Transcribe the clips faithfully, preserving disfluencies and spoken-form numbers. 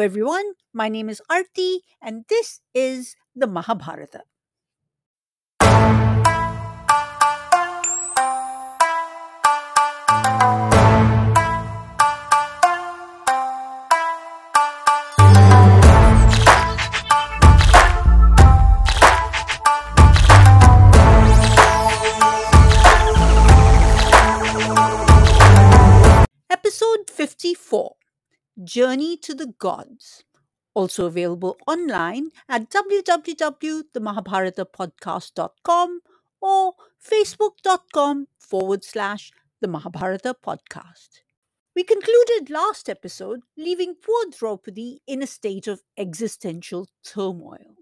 everyone. My name is Arti, and this is the Mahabharata. Episode fifty-four, Journey to the Gods. Also available online at w w w dot the mahabharata podcast dot com or facebook.com forward slash the Mahabharata podcast. We concluded last episode leaving poor Draupadi in a state of existential turmoil.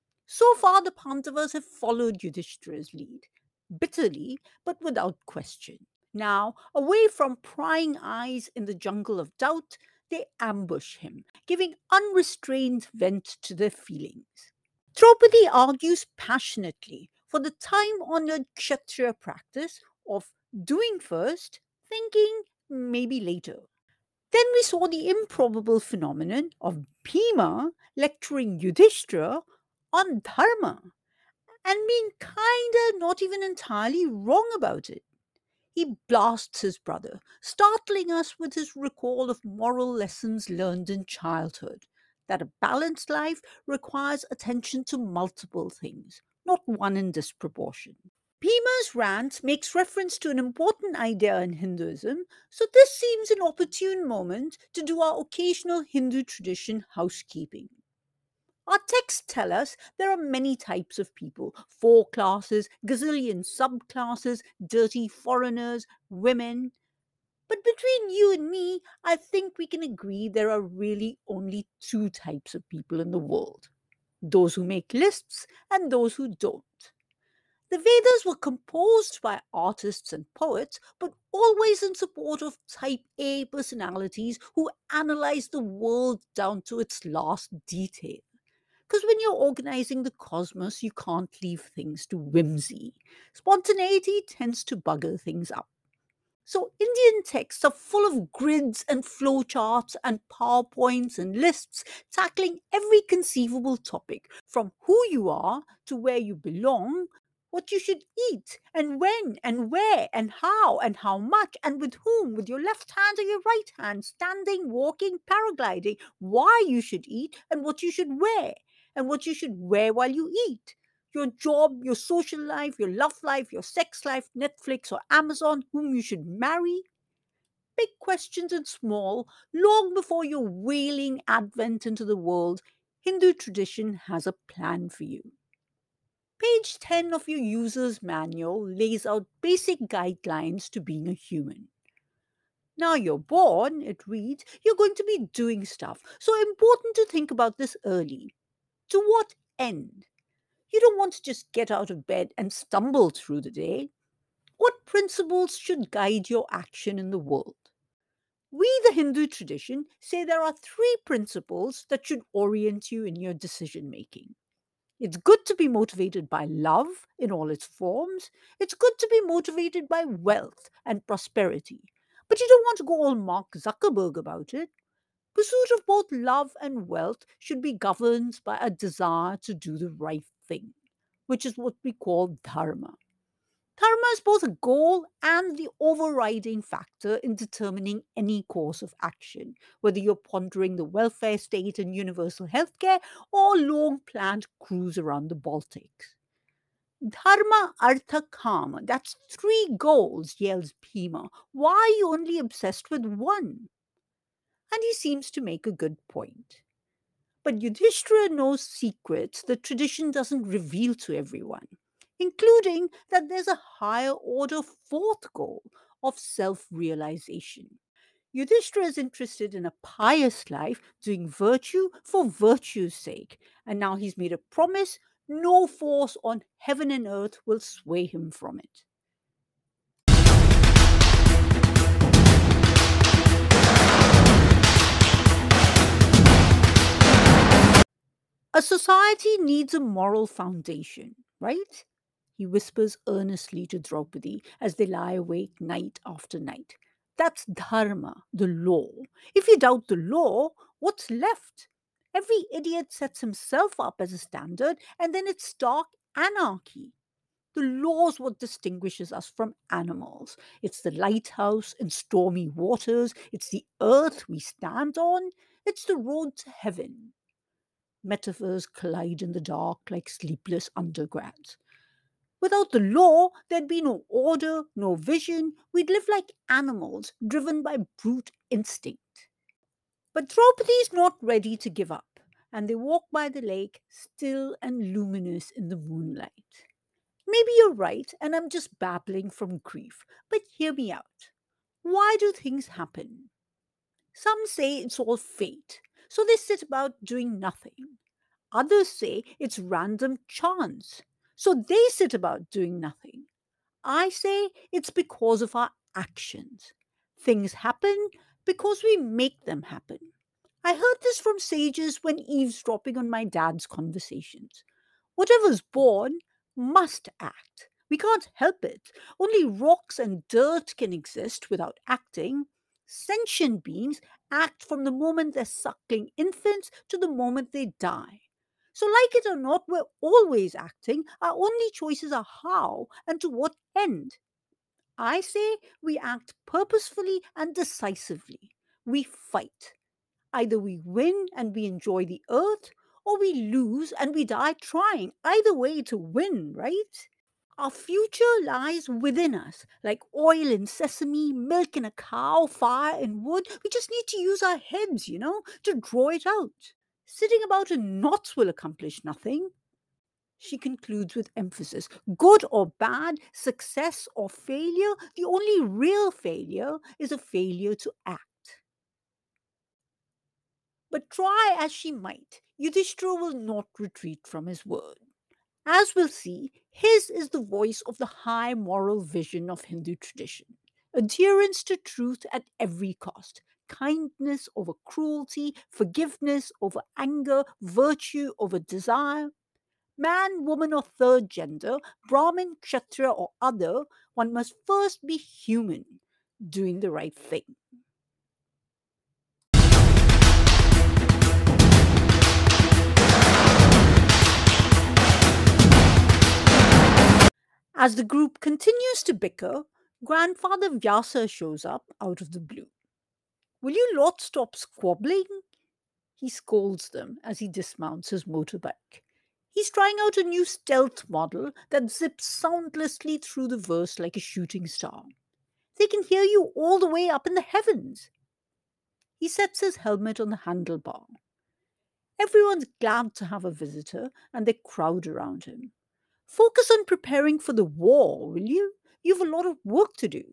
So far, the Pandavas have followed Yudhishthira's lead, bitterly but without question. Now, away from prying eyes in the jungle of doubt, they ambush him, giving unrestrained vent to their feelings. Draupadi argues passionately for the time honored Kshatriya practice of doing first, thinking maybe later. Then we saw the improbable phenomenon of Bhima lecturing Yudhishthira on dharma and being kinda not even entirely wrong about it. He blasts his brother, startling us with his recall of moral lessons learned in childhood, that a balanced life requires attention to multiple things, not one in disproportion. Bhima's rant makes reference to an important idea in Hinduism, so this seems an opportune moment to do our occasional Hindu tradition housekeeping. Our texts tell us there are many types of people, four classes, gazillion subclasses, dirty foreigners, women. But between you and me, I think we can agree there are really only two types of people in the world: those who make lists and those who don't. The Vedas were composed by artists and poets, but always in support of type A personalities who analyze the world down to its last detail. Because when you're organizing the cosmos, you can't leave things to whimsy. Spontaneity tends to bugger things up. So Indian texts are full of grids and flowcharts and PowerPoints and lists tackling every conceivable topic, from who you are to where you belong, what you should eat, and when, and where, and how, and how much, and with whom, with your left hand or your right hand, standing, walking, paragliding, why you should eat, and what you should wear, and what you should wear while you eat. Your job, your social life, your love life, your sex life, Netflix or Amazon, whom you should marry. Big questions and small, long before your wailing advent into the world, Hindu tradition has a plan for you. Page ten of your user's manual lays out basic guidelines to being a human. Now you're born, it reads, you're going to be doing stuff, so important to think about this early. To what end? You don't want to just get out of bed and stumble through the day. What principles should guide your action in the world? We, the Hindu tradition, say there are three principles that should orient you in your decision making. It's good to be motivated by love in all its forms. It's good to be motivated by wealth and prosperity. But you don't want to go all Mark Zuckerberg about it. Pursuit of both love and wealth should be governed by a desire to do the right thing, which is what we call dharma. Dharma is both a goal and the overriding factor in determining any course of action, whether you're pondering the welfare state and universal healthcare or a long-planned cruise around the Baltics. Dharma, Artha, Kama, that's three goals, yells Bhima. Why are you only obsessed with one? And he seems to make a good point. But Yudhishthira knows secrets that tradition doesn't reveal to everyone, including that there's a higher order fourth goal of self-realization. Yudhishthira is interested in a pious life, doing virtue for virtue's sake, and now he's made a promise no force on heaven and earth will sway him from it. A society needs a moral foundation, right? He whispers earnestly to Draupadi as they lie awake night after night. That's dharma, the law. If you doubt the law, what's left? Every idiot sets himself up as a standard, and then it's stark anarchy. The law's what distinguishes us from animals. It's the lighthouse in stormy waters. It's the earth we stand on. It's the road to heaven. Metaphors collide in the dark like sleepless undergrads. Without the law, there'd be no order, no vision. We'd live like animals, driven by brute instinct. But Draupadi's not ready to give up, and they walk by the lake, still and luminous in the moonlight. Maybe you're right, and I'm just babbling from grief, but hear me out. Why do things happen? Some say it's all fate, so they sit about doing nothing. Others say it's random chance, so they sit about doing nothing. I say it's because of our actions. Things happen because we make them happen. I heard this from sages when eavesdropping on my dad's conversations. Whatever's born must act. We can't help it. Only rocks and dirt can exist without acting. Sentient beings act from the moment they're suckling infants to the moment they die. So, like it or not, we're always acting. Our only choices are how and to what end. I say we act purposefully and decisively. We fight. Either we win and we enjoy the earth, or we lose and we die trying. Either way to win, right? Our future lies within us, like oil in sesame, milk in a cow, fire in wood. We just need to use our heads, you know, to draw it out. Sitting about in knots will accomplish nothing. She concludes with emphasis. Good or bad, success or failure, the only real failure is a failure to act. But try as she might, Yudhishthira will not retreat from his word. As we'll see, his is the voice of the high moral vision of Hindu tradition. Adherence to truth at every cost. Kindness over cruelty, forgiveness over anger, virtue over desire. Man, woman, or third gender, Brahmin, Kshatriya, or other, one must first be human, doing the right thing. As the group continues to bicker, Grandfather Vyasa shows up out of the blue. Will you lot stop squabbling? He scolds them as he dismounts his motorbike. He's trying out a new stealth model that zips soundlessly through the verse like a shooting star. They can hear you all the way up in the heavens. He sets his helmet on the handlebar. Everyone's glad to have a visitor, and they crowd around him. Focus on preparing for the war, will you? You've a lot of work to do.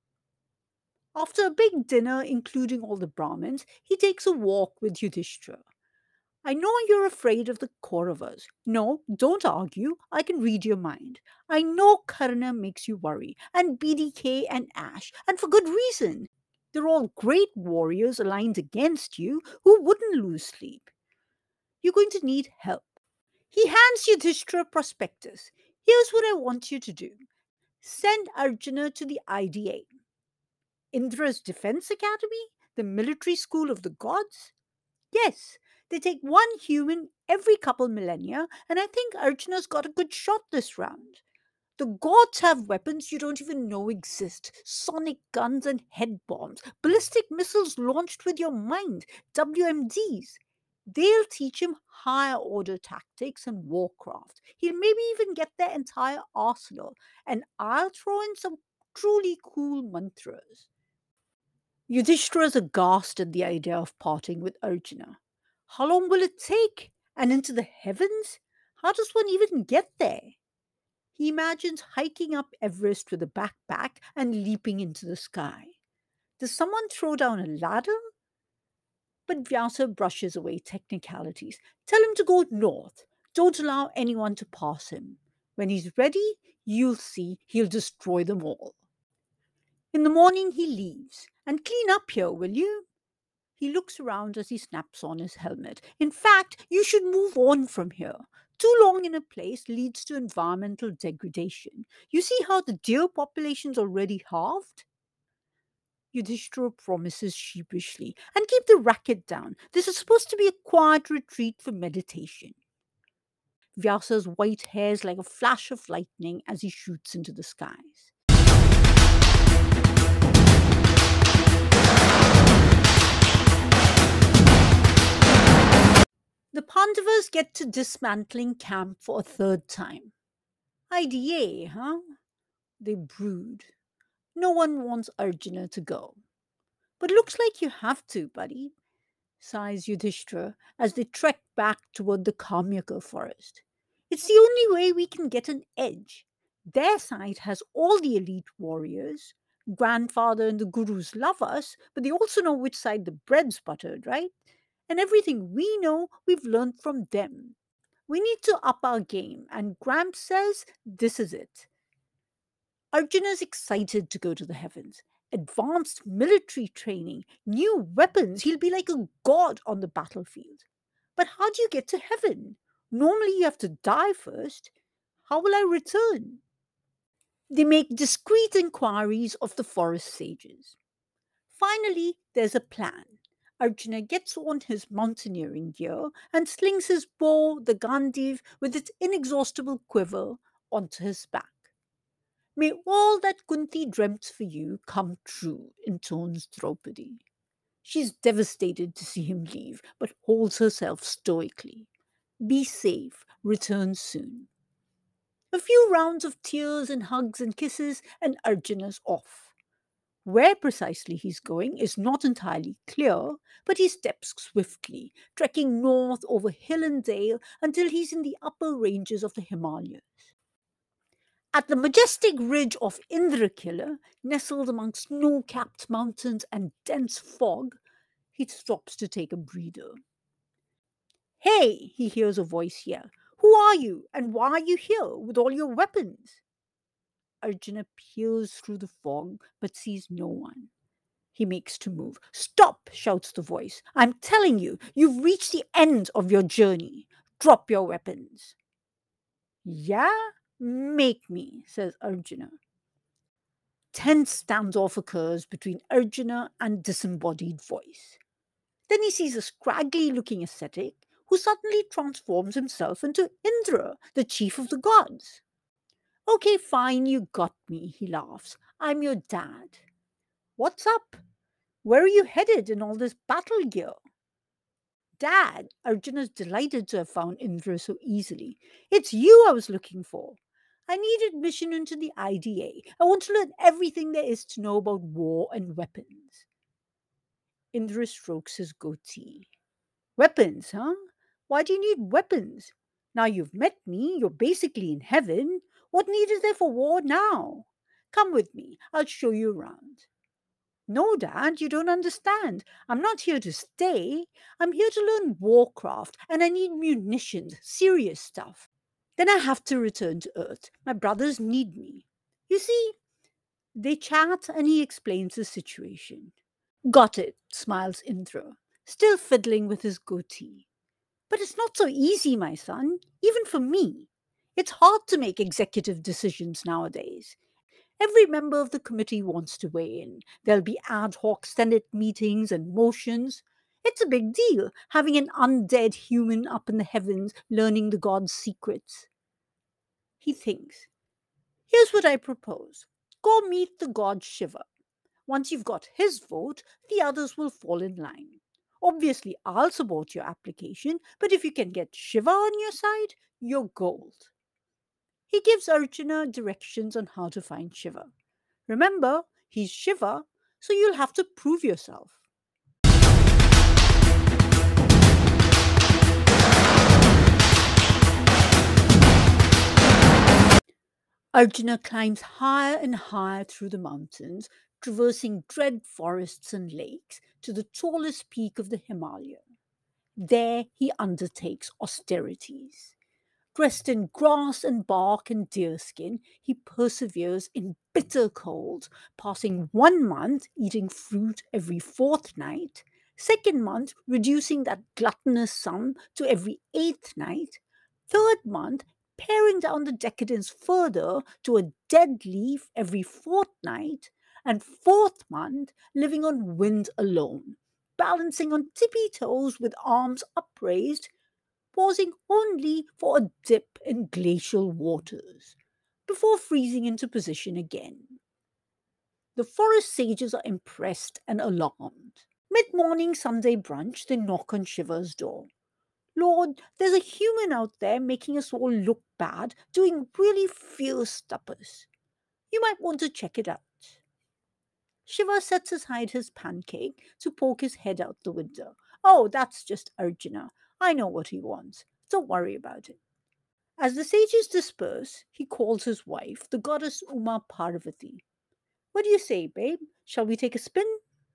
After a big dinner, including all the Brahmins, he takes a walk with Yudhishthira. I know you're afraid of the Kauravas. No, don't argue. I can read your mind. I know Karna makes you worry, and B D K and Ash, and for good reason. They're all great warriors aligned against you. Who wouldn't lose sleep? You're going to need help. He hands Yudhishthira a prospectus. Here's what I want you to do. Send Arjuna to the I D A. Indra's Defense Academy? The military school of the gods? Yes, they take one human every couple millennia, and I think Arjuna's got a good shot this round. The gods have weapons you don't even know exist. Sonic guns and head bombs, ballistic missiles launched with your mind, W M Ds. They'll teach him higher order tactics and warcraft. He'll maybe even get their entire arsenal, and I'll throw in some truly cool mantras. Yudhishthira is aghast at the idea of parting with Arjuna. How long will it take? And into the heavens? How does one even get there? He imagines hiking up Everest with a backpack and leaping into the sky. Does someone throw down a ladder? But Vyasa brushes away technicalities. Tell him to go north. Don't allow anyone to pass him. When he's ready, you'll see he'll destroy them all. In the morning, he leaves. And clean up here, will you? He looks around as he snaps on his helmet. In fact, you should move on from here. Too long in a place leads to environmental degradation. You see how the deer population's already halved? Yudhishthira promises sheepishly. And keep the racket down. This is supposed to be a quiet retreat for meditation. Vyasa's white hair is like a flash of lightning as he shoots into the skies. The Pandavas get to dismantling camp for a third time. Idea, huh? They brood. No one wants Arjuna to go. But looks like you have to, buddy, sighs Yudhishthira as they trek back toward the Kamyaka forest. It's the only way we can get an edge. Their side has all the elite warriors. Grandfather and the gurus love us, but they also know which side the bread's buttered, right? And everything we know, we've learned from them. We need to up our game, and Gramps says this is it. Arjuna's excited to go to the heavens. Advanced military training, new weapons. He'll be like a god on the battlefield. But how do you get to heaven? Normally you have to die first. How will I return? They make discreet inquiries of the forest sages. Finally, there's a plan. Arjuna gets on his mountaineering gear and slings his bow, the Gandiv, with its inexhaustible quiver, onto his back. May all that Kunti dreamt for you come true, intones Draupadi. She's devastated to see him leave, but holds herself stoically. Be safe, return soon. A few rounds of tears and hugs and kisses, and Arjuna's off. Where precisely he's going is not entirely clear, but he steps swiftly, trekking north over hill and dale until he's in the upper ranges of the Himalayas. At the majestic ridge of Indrakila, nestled among snow-capped mountains and dense fog, he stops to take a breather. Hey, he hears a voice yell. Who are you, and why are you here with all your weapons? Arjuna peers through the fog, but sees no one. He makes to move. Stop, shouts the voice. I'm telling you, you've reached the end of your journey. Drop your weapons. Yeah? Make me, says Arjuna. Tense standoff occurs between Arjuna and disembodied voice. Then he sees a scraggly-looking ascetic who suddenly transforms himself into Indra, the chief of the gods. Okay, fine, you got me, he laughs. I'm your dad. What's up? Where are you headed in all this battle gear? Dad, Arjuna's delighted to have found Indra so easily. It's you I was looking for. I need admission into the I D A. I want to learn everything there is to know about war and weapons. Indra strokes his goatee. Weapons, huh? Why do you need weapons? Now you've met me, you're basically in heaven. What need is there for war now? Come with me, I'll show you around. No, Dad, you don't understand. I'm not here to stay. I'm here to learn warcraft, and I need munitions, serious stuff. Then I have to return to Earth. My brothers need me. You see, they chat and he explains the situation. Got it, smiles Indra, still fiddling with his goatee. But it's not so easy, my son, even for me. It's hard to make executive decisions nowadays. Every member of the committee wants to weigh in. There'll be ad hoc Senate meetings and motions. It's a big deal, having an undead human up in the heavens learning the gods' secrets. He thinks, here's what I propose. Go meet the god Shiva. Once you've got his vote, the others will fall in line. Obviously, I'll support your application, but if you can get Shiva on your side, you're gold. He gives Arjuna directions on how to find Shiva. Remember, he's Shiva, so you'll have to prove yourself. Arjuna climbs higher and higher through the mountains, traversing dread forests and lakes to the tallest peak of the Himalaya. There he undertakes austerities. Dressed in grass and bark and deerskin, he perseveres in bitter cold, passing one month eating fruit every fourth night, second month reducing that gluttonous sum to every eighth night, third month paring down the decadence further to a dead leaf every fortnight, and fourth month living on wind alone, balancing on tippy toes with arms upraised, pausing only for a dip in glacial waters, before freezing into position again. The forest sages are impressed and alarmed. Mid morning Sunday brunch, they knock on Shiva's door. Lord, there's a human out there making us all look bad, doing really fierce stuppers. You might want to check it out. Shiva sets aside his pancake to poke his head out the window. Oh, that's just Arjuna. I know what he wants. Don't worry about it. As the sages disperse, he calls his wife, the goddess Uma Parvati. What do you say, babe? Shall we take a spin?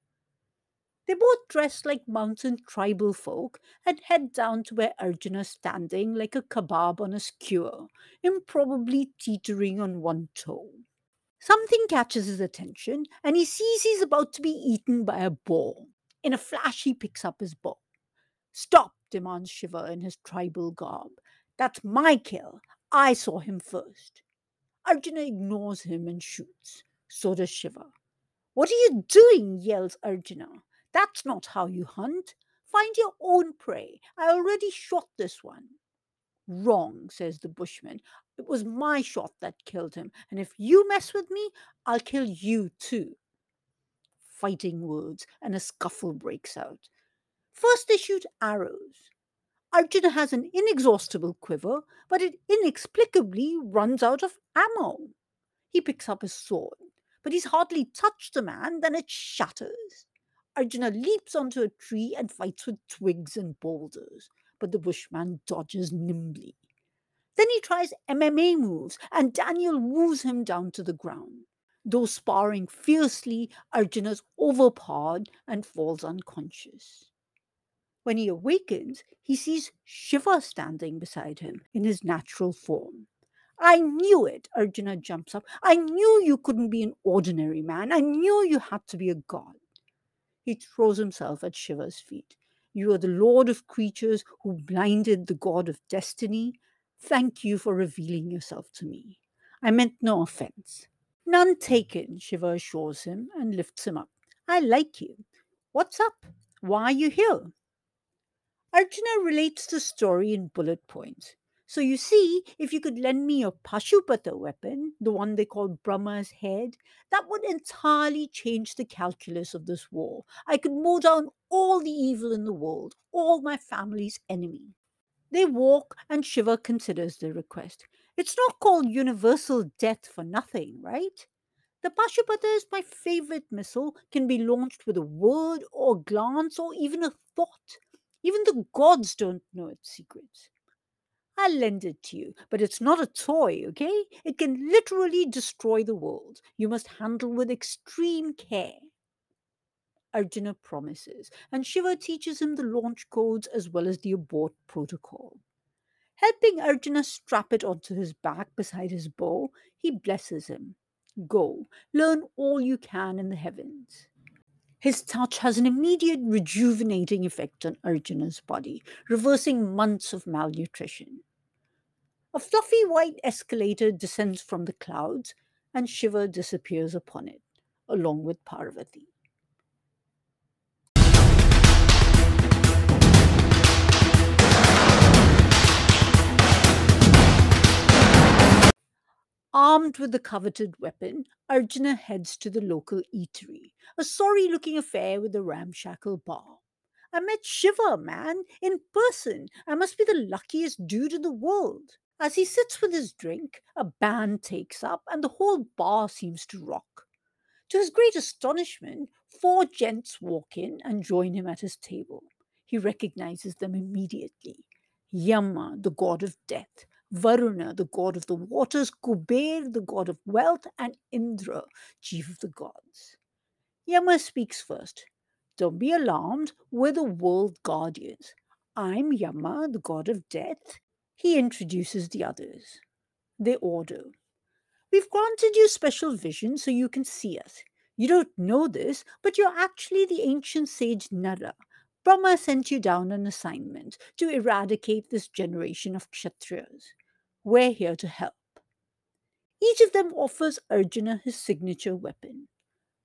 They both dress like mountain tribal folk and head down to where Arjuna's standing like a kebab on a skewer, improbably teetering on one toe. Something catches his attention, and he sees he's about to be eaten by a boar. In a flash, he picks up his bow. Stop, demands Shiva in his tribal garb. That's my kill. I saw him first. Arjuna ignores him and shoots. So does Shiva. What are you doing? Yells Arjuna. That's not how you hunt. Find your own prey. I already shot this one. Wrong, says the bushman. It was my shot that killed him, and if you mess with me, I'll kill you too. Fighting words, and a scuffle breaks out. First they shoot arrows. Arjuna has an inexhaustible quiver, but it inexplicably runs out of ammo. He picks up his sword, but he's hardly touched the man than it shatters. Arjuna leaps onto a tree and fights with twigs and boulders, but the bushman dodges nimbly. Then he tries M M A moves, and Daniel woos him down to the ground. Though sparring fiercely, Arjuna's overpowered and falls unconscious. When he awakens, he sees Shiva standing beside him in his natural form. I knew it, Arjuna jumps up. I knew you couldn't be an ordinary man. I knew you had to be a god. He throws himself at Shiva's feet. You are the lord of creatures who blinded the god of destiny. Thank you for revealing yourself to me. I meant no offense. None taken, Shiva assures him and lifts him up. I like you. What's up? Why are you here? Arjuna relates the story in bullet points. So you see, if you could lend me your Pashupata weapon, the one they call Brahma's head, that would entirely change the calculus of this war. I could mow down all the evil in the world, all my family's enemy. They walk, and Shiva considers the request. It's not called universal death for nothing, right? The Pashupata is my favorite missile, can be launched with a word or a glance or even a thought. Even the gods don't know its secrets. I'll lend it to you, but it's not a toy, okay? It can literally destroy the world. You must handle with extreme care. Arjuna promises, and Shiva teaches him the launch codes as well as the abort protocol. Helping Arjuna strap it onto his back beside his bow, he blesses him. Go, learn all you can in the heavens. His touch has an immediate rejuvenating effect on Arjuna's body, reversing months of malnutrition. A fluffy white escalator descends from the clouds, and Shiva disappears upon it, along with Parvati. Armed with the coveted weapon, Arjuna heads to the local eatery, a sorry-looking affair with a ramshackle bar. I met Shiva, man, in person. I must be the luckiest dude in the world. As he sits with his drink, a band takes up, and the whole bar seems to rock. To his great astonishment, four gents walk in and join him at his table. He recognizes them immediately. Yama, the god of death, Varuna, the god of the waters, Kuber, the god of wealth, and Indra, chief of the gods. Yama speaks first. Don't be alarmed, we're the world guardians. I'm Yama, the god of death. He introduces the others. They order. We've granted you special vision so you can see us. You don't know this, but you're actually the ancient sage Nara. Brahma sent you down an assignment to eradicate this generation of Kshatriyas. We're here to help. Each of them offers Arjuna his signature weapon.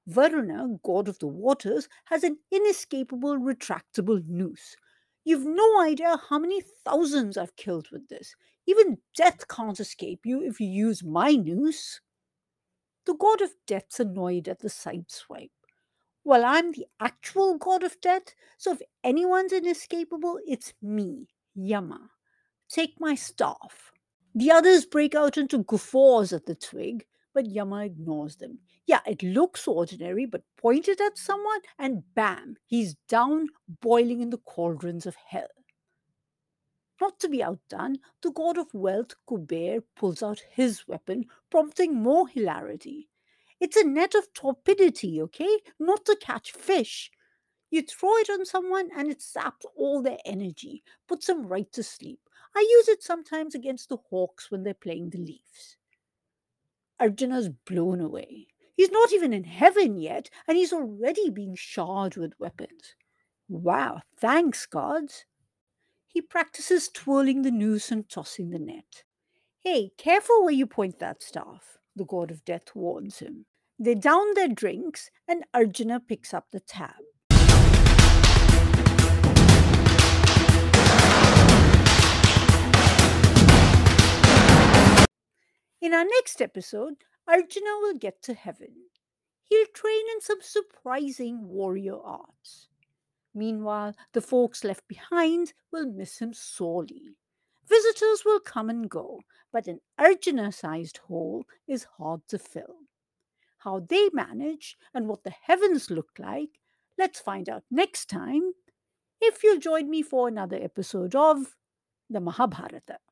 Varuna, god of the waters, has an inescapable retractable noose. You've no idea how many thousands I've killed with this. Even death can't escape you if you use my noose. The god of death's annoyed at the sideswipe. Well, I'm the actual god of death, so if anyone's inescapable, it's me, Yama. Take my staff. The others break out into guffaws at the twig, but Yama ignores them. Yeah, it looks ordinary, but point it at someone and bam, he's down boiling in the cauldrons of hell. Not to be outdone, the god of wealth, Kuber, pulls out his weapon, prompting more hilarity. It's a net of torpidity, okay? Not to catch fish. You throw it on someone and it saps all their energy, puts them right to sleep. I use it sometimes against the hawks when they're playing the leaves. Arjuna's blown away. He's not even in heaven yet, and he's already being showered with weapons. Wow, thanks, gods. He practices twirling the noose and tossing the net. Hey, careful where you point that staff, the god of death warns him. They down their drinks, and Arjuna picks up the tab. In our next episode, Arjuna will get to heaven. He'll train in some surprising warrior arts. Meanwhile, the folks left behind will miss him sorely. Visitors will come and go, but an Arjuna-sized hole is hard to fill. How they manage and what the heavens look like, let's find out next time if you'll join me for another episode of the Mahabharata.